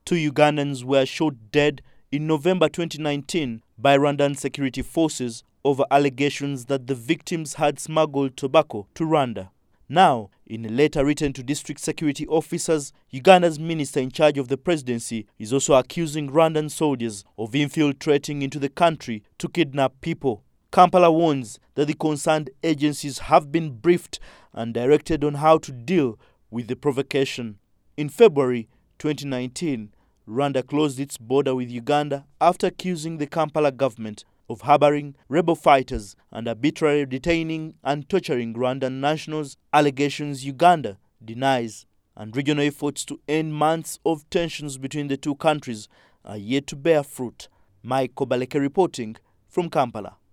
Two Ugandans were shot dead in November 2019 by Rwandan security forces over allegations that the victims had smuggled tobacco to Rwanda. Now, in a letter written to district security officers, Uganda's minister in charge of the presidency is also accusing Rwandan soldiers of infiltrating into the country to kidnap people. Kampala warns that the concerned agencies have been briefed and directed on how to deal with the provocation. In February 2019, Rwanda closed its border with Uganda after accusing the Kampala government of harboring rebel fighters and arbitrarily detaining and torturing Rwandan nationals, allegations Uganda denies. And regional efforts to end months of tensions between the two countries are yet to bear fruit. Mike Kobaleke reporting from Kampala.